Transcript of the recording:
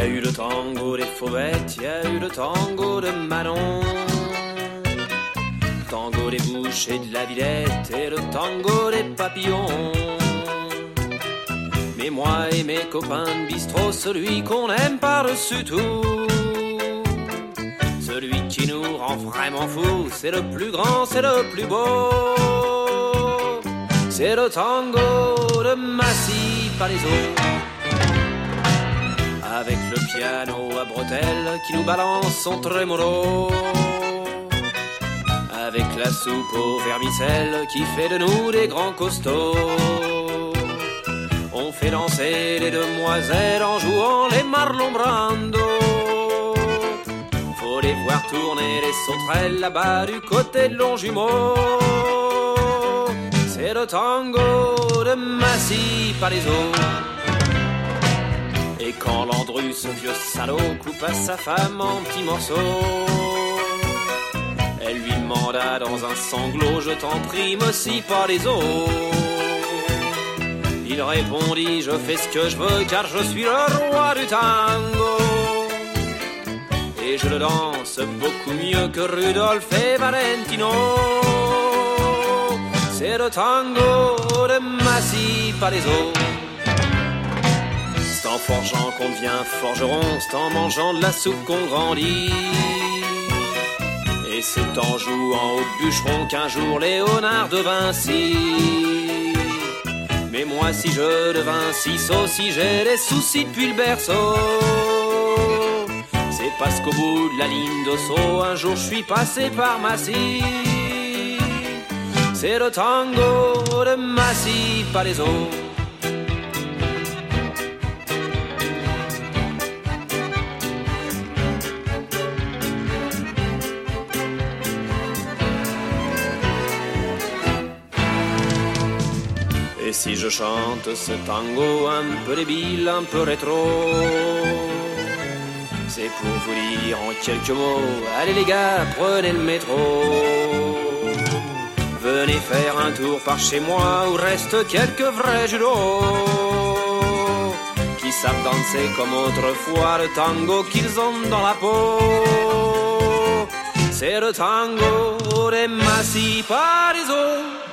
eu le tango des fauvettes, y a eu le tango de Manon, le tango des bouches et de la Villette et le tango des papillons. Mais moi et mes copains de bistrot, celui qu'on aime par-dessus tout, celui qui nous rend vraiment fous, c'est le plus grand, c'est le plus beau, c'est le tango de Massy Palaiseau. Avec le piano à bretelles qui nous balance son trémolo, avec la soupe aux vermicelles qui fait de nous des grands costauds. On fait danser les demoiselles en jouant les Marlon Brando. Faut les voir tourner les sauterelles là-bas du côté de Longjumeau. C'est le tango de Massy Palaiseau. Et quand Landru, ce vieux salaud, coupe à sa femme en petits morceaux, elle lui demanda dans un sanglot, je t'en prie, me scie pas les os. Il répondit, je fais ce que je veux car je suis le roi du tango. Et je le danse beaucoup mieux que Rudolph et Valentino. C'est le tango de Massy Palaiseau. C'est en forgeant qu'on devient forgeron, c'est en mangeant de la soupe qu'on grandit. Et c'est en jouant au bûcheron qu'un jour Léonard de Vinci. Mais moi si je devins Ciceau, si j'ai des soucis depuis le berceau, c'est parce qu'au bout de la ligne de saut, un jour je suis passé par Massy. C'est le tango de Massy Palaiseau. Et si je chante ce tango un peu débile, un peu rétro, c'est pour vous dire en quelques mots, allez les gars, prenez le métro. Venez faire un tour par chez moi où restent quelques vrais julots qui savent danser comme autrefois le tango qu'ils ont dans la peau. C'est le tango des Massy Palaiseau.